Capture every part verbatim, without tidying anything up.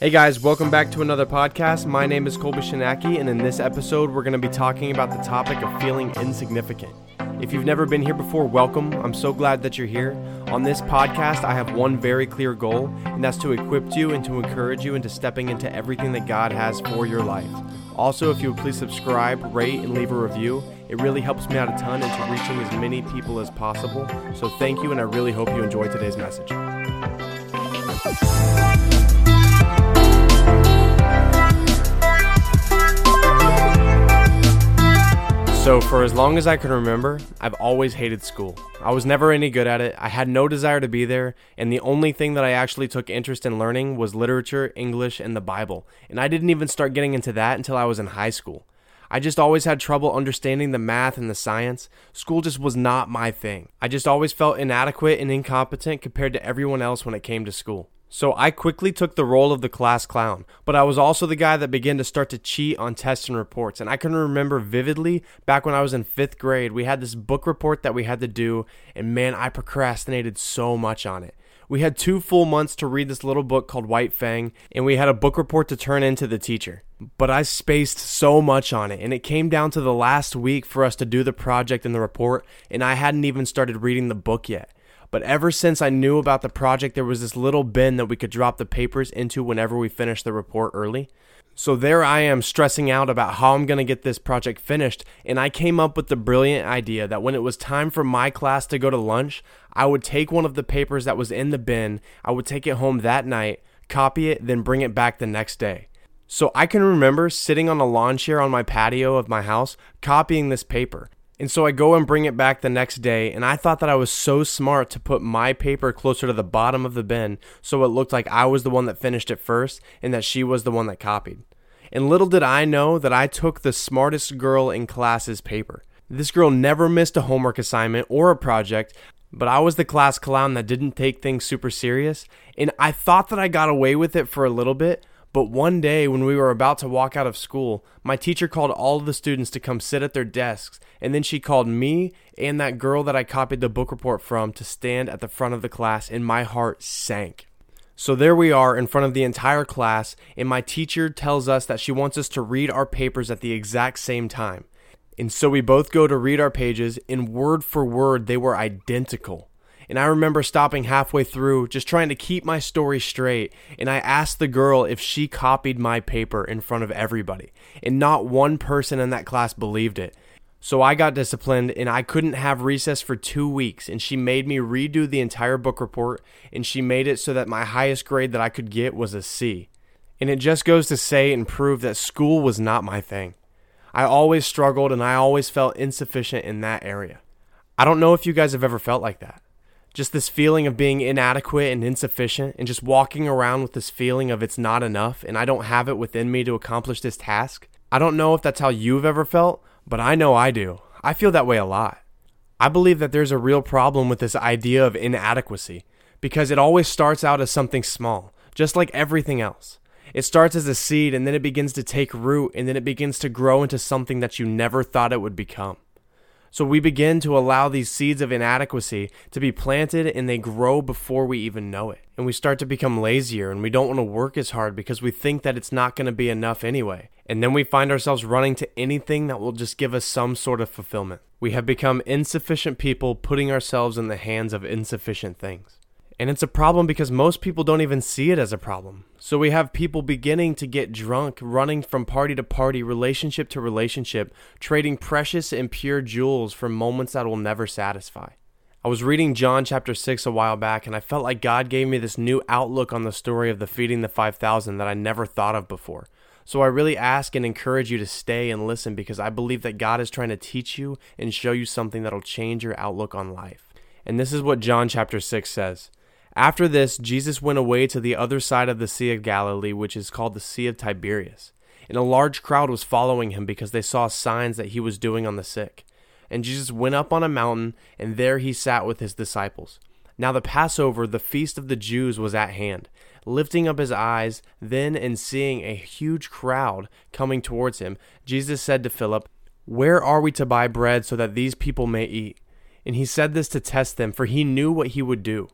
Hey guys, welcome back to another podcast. My name is Colby Shinaki, and in this episode, we're going to be talking about the topic of feeling insignificant. If you've never been here before, welcome. I'm so glad that you're here. On this podcast, I have one very clear goal, and that's to equip you and to encourage you into stepping into everything that God has for your life. Also, if you would please subscribe, rate, and leave a review, it really helps me out a ton into reaching as many people as possible. So thank you, and I really hope you enjoy today's message. So for as long as I can remember, I've always hated school. I was never any good at it, I had no desire to be there, and the only thing that I actually took interest in learning was literature, English, and the Bible. And I didn't even start getting into that until I was in high school. I just always had trouble understanding the math and the science. School just was not my thing. I just always felt inadequate and incompetent compared to everyone else when it came to school. So I quickly took the role of the class clown, but I was also the guy that began to start to cheat on tests and reports. And I can remember vividly back when I was in fifth grade, we had this book report that we had to do, and man, I procrastinated so much on it. We had two full months to read this little book called White Fang, and we had a book report to turn in to the teacher. But I spaced so much on it, and it came down to the last week for us to do the project and the report, and I hadn't even started reading the book yet. But ever since I knew about the project, there was this little bin that we could drop the papers into whenever we finished the report early. So there I am stressing out about how I'm going to get this project finished, and I came up with the brilliant idea that when it was time for my class to go to lunch, I would take one of the papers that was in the bin, I would take it home that night, copy it, then bring it back the next day. So I can remember sitting on a lawn chair on my patio of my house, copying this paper. And so I go and bring it back the next day, and I thought that I was so smart to put my paper closer to the bottom of the bin so it looked like I was the one that finished it first and that she was the one that copied. And little did I know that I took the smartest girl in class's paper. This girl never missed a homework assignment or a project, but I was the class clown that didn't take things super serious, and I thought that I got away with it for a little bit. But one day when we were about to walk out of school, my teacher called all of the students to come sit at their desks, and then she called me and that girl that I copied the book report from to stand at the front of the class, and my heart sank. So there we are in front of the entire class, and my teacher tells us that she wants us to read our papers at the exact same time. And so we both go to read our pages, and word for word they were identical. And I remember stopping halfway through, just trying to keep my story straight, and I asked the girl if she copied my paper in front of everybody, and not one person in that class believed it. So I got disciplined, and I couldn't have recess for two weeks, and she made me redo the entire book report, and she made it so that my highest grade that I could get was a C. And it just goes to say and prove that school was not my thing. I always struggled, and I always felt insufficient in that area. I don't know if you guys have ever felt like that. Just this feeling of being inadequate and insufficient, and just walking around with this feeling of it's not enough and I don't have it within me to accomplish this task. I don't know if that's how you've ever felt, but I know I do. I feel that way a lot. I believe that there's a real problem with this idea of inadequacy because it always starts out as something small, just like everything else. It starts as a seed, and then it begins to take root, and then it begins to grow into something that you never thought it would become. So we begin to allow these seeds of inadequacy to be planted, and they grow before we even know it. And we start to become lazier, and we don't want to work as hard because we think that it's not going to be enough anyway. And then we find ourselves running to anything that will just give us some sort of fulfillment. We have become insufficient people putting ourselves in the hands of insufficient things. And it's a problem because most people don't even see it as a problem. So we have people beginning to get drunk, running from party to party, relationship to relationship, trading precious and pure jewels for moments that will never satisfy. I was reading John chapter six a while back, and I felt like God gave me this new outlook on the story of the feeding the five thousand that I never thought of before. So I really ask and encourage you to stay and listen because I believe that God is trying to teach you and show you something that'll change your outlook on life. And this is what John chapter six says. After this, Jesus went away to the other side of the Sea of Galilee, which is called the Sea of Tiberias. And a large crowd was following him because they saw signs that he was doing on the sick. And Jesus went up on a mountain, and there he sat with his disciples. Now the Passover, the feast of the Jews, was at hand. Lifting up his eyes, then and seeing a huge crowd coming towards him, Jesus said to Philip, "Where are we to buy bread so that these people may eat?" And he said this to test them, for he knew what he would do.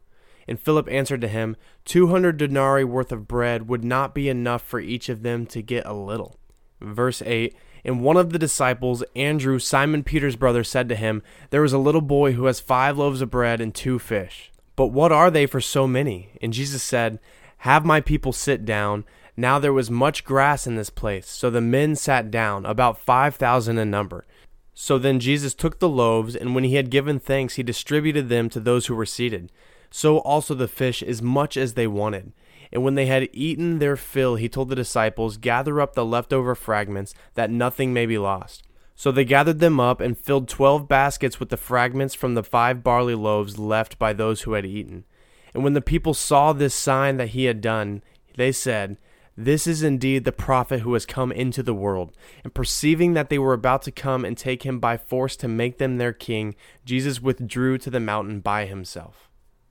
And Philip answered to him, Two hundred denarii worth of bread would not be enough for each of them to get a little. Verse eight, And one of the disciples, Andrew, Simon Peter's brother, said to him, There is a little boy who has five loaves of bread and two fish. But what are they for so many? And Jesus said, Have my people sit down. Now there was much grass in this place, so the men sat down, about five thousand in number. So then Jesus took the loaves, and when he had given thanks, he distributed them to those who were seated. So also the fish, as much as they wanted. And when they had eaten their fill, he told the disciples, Gather up the leftover fragments, that nothing may be lost. So they gathered them up and filled twelve baskets with the fragments from the five barley loaves left by those who had eaten. And when the people saw this sign that he had done, they said, This is indeed the prophet who has come into the world. And perceiving that they were about to come and take him by force to make them their king, Jesus withdrew to the mountain by himself.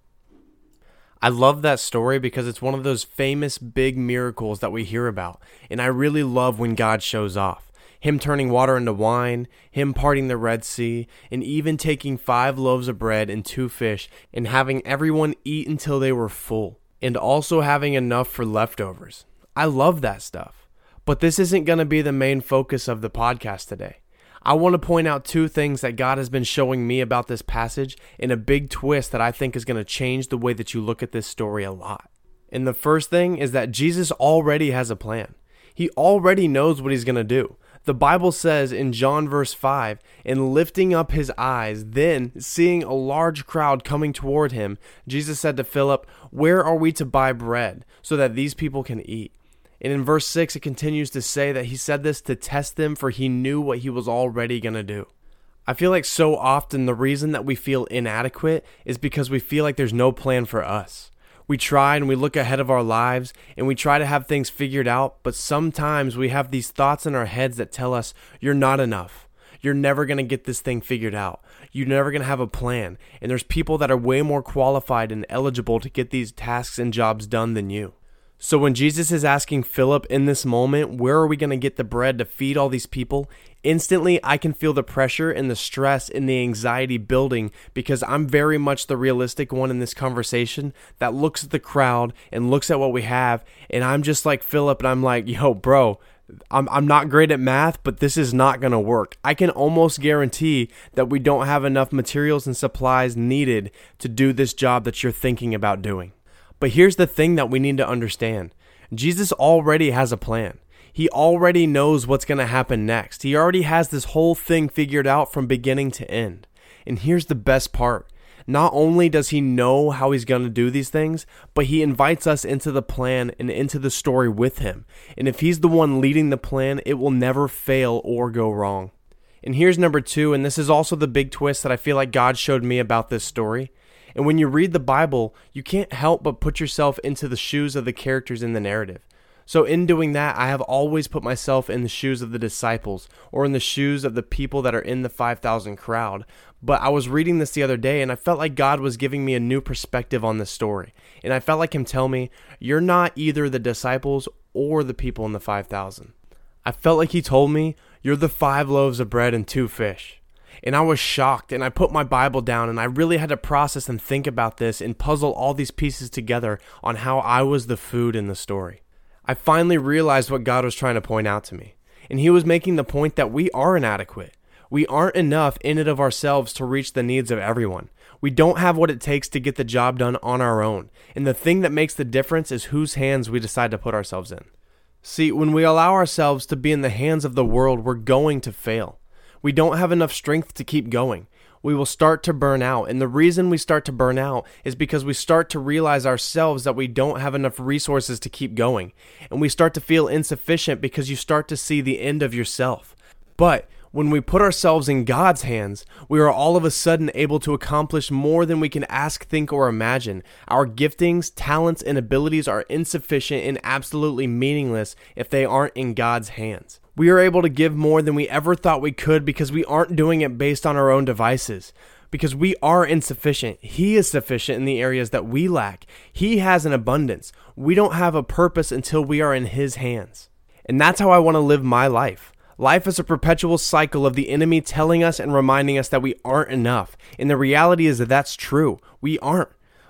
I love that story because it's one of those famous big miracles that we hear about. And I really love when God shows off. Him turning water into wine, him parting the Red Sea, and even taking five loaves of bread and two fish and having everyone eat until they were full. And also having enough for leftovers. I love that stuff. But this isn't going to be the main focus of the podcast today. I want to point out two things that God has been showing me about this passage and a big twist that I think is going to change the way that you look at this story a lot. And the first thing is that Jesus already has a plan. He already knows what he's going to do. The Bible says in John verse five, And lifting up his eyes, then seeing a large crowd coming toward him, Jesus said to Philip, Where are we to buy bread so that these people can eat? And in verse six, it continues to say that he said this to test them, for he knew what he was already going to do. I feel like so often the reason that we feel inadequate is because we feel like there's no plan for us. We try and we look ahead of our lives and we try to have things figured out, but sometimes we have these thoughts in our heads that tell us, you're not enough. You're never going to get this thing figured out. You're never going to have a plan. And there's people that are way more qualified and eligible to get these tasks and jobs done than you. So when Jesus is asking Philip in this moment, where are we going to get the bread to feed all these people? Instantly, I can feel the pressure and the stress and the anxiety building because I'm very much the realistic one in this conversation that looks at the crowd and looks at what we have. And I'm just like Philip and I'm like, yo, bro, I'm I'm not great at math, but this is not going to work. I can almost guarantee that we don't have enough materials and supplies needed to do this job that you're thinking about doing. But here's the thing that we need to understand. Jesus already has a plan. He already knows what's going to happen next. He already has this whole thing figured out from beginning to end. And here's the best part. Not only does he know how he's going to do these things, but he invites us into the plan and into the story with him. And if he's the one leading the plan, it will never fail or go wrong. And here's number two, and this is also the big twist that I feel like God showed me about this story. And when you read the Bible, you can't help but put yourself into the shoes of the characters in the narrative. So in doing that, I have always put myself in the shoes of the disciples or in the shoes of the people that are in the five thousand crowd. But I was reading this the other day and I felt like God was giving me a new perspective on this story. And I felt like him tell me, you're not either the disciples or the people in the five thousand. I felt like he told me, you're the five loaves of bread and two fish. And I was shocked and I put my Bible down and I really had to process and think about this and puzzle all these pieces together on how I was the food in the story. I finally realized what God was trying to point out to me. And he was making the point that we are inadequate. We aren't enough in and of ourselves to reach the needs of everyone. We don't have what it takes to get the job done on our own. And the thing that makes the difference is whose hands we decide to put ourselves in. See, when we allow ourselves to be in the hands of the world, we're going to fail. We don't have enough strength to keep going. We will start to burn out. And the reason we start to burn out is because we start to realize ourselves that we don't have enough resources to keep going. And we start to feel insufficient because you start to see the end of yourself. But when we put ourselves in God's hands, we are all of a sudden able to accomplish more than we can ask, think, or imagine. Our giftings, talents, and abilities are insufficient and absolutely meaningless if they aren't in God's hands. We are able to give more than we ever thought we could because we aren't doing it based on our own devices. Because we are insufficient. He is sufficient in the areas that we lack. He has an abundance. We don't have a purpose until we are in His hands. And that's how I want to live my life. Life is a perpetual cycle of the enemy telling us and reminding us that we aren't enough. And the reality is that that's true. We aren't.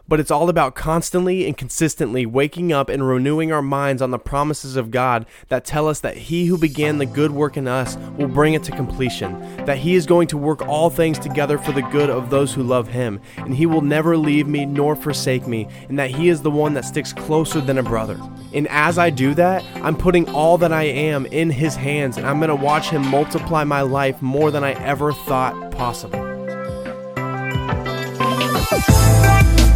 But it's all about constantly and consistently waking up and renewing our minds on the promises of God that tell us that He who began the good work in us will bring it to completion, that He is going to work all things together for the good of those who love Him, and He will never leave me nor forsake me, and that He is the one that sticks closer than a brother. And as I do that, I'm putting all that I am in His hands, and I'm going to watch Him multiply my life more than I ever thought possible.